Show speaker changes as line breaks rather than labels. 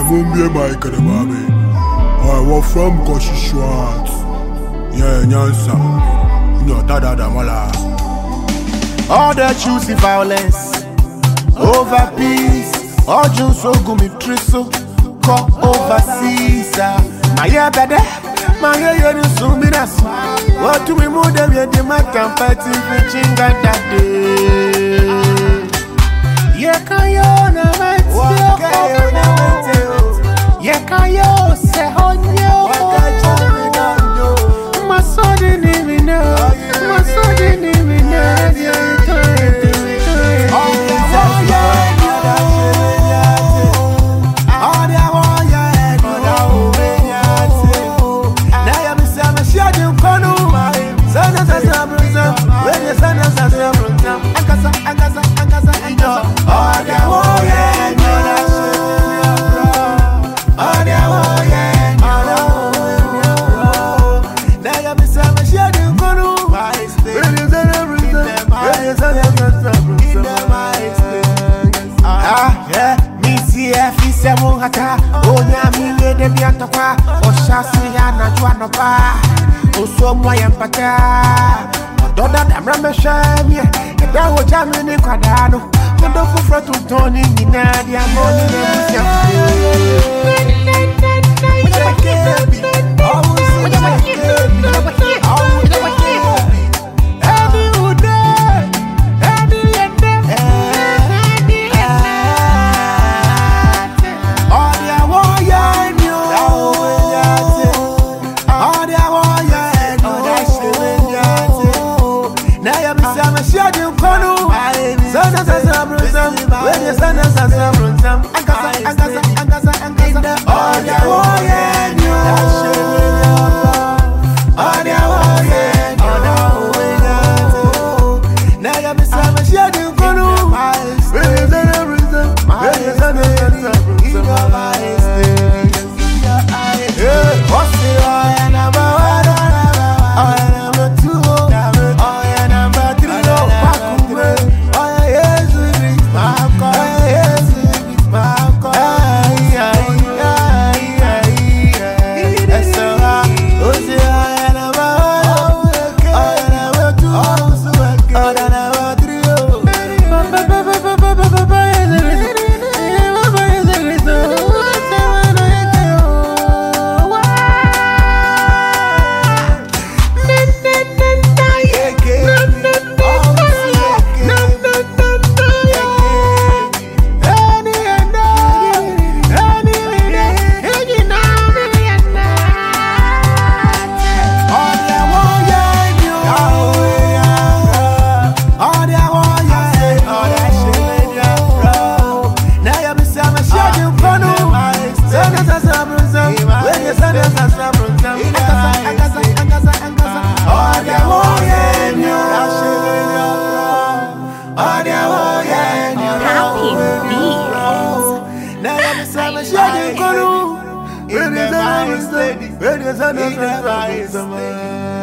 Mumbie Mike and the baby. We're from Koshi Schwartz. Yeah, Nyansa. No, Tada Damala.
All the choosy violence over peace. All Jones so go me triso. Call overseas. My yeah, better. My yeah, you so me that's. What do we move them? Yeah, the man can fight if we chinga that day. Yeah, can you na wait? Yeah, can you say on you? My son didn't even know. My son didn't even know. So my empathy, don't that I'm ramasham, yeah, and that was jamming in Quadano. But don't for to Tony in Nadia
Ladies,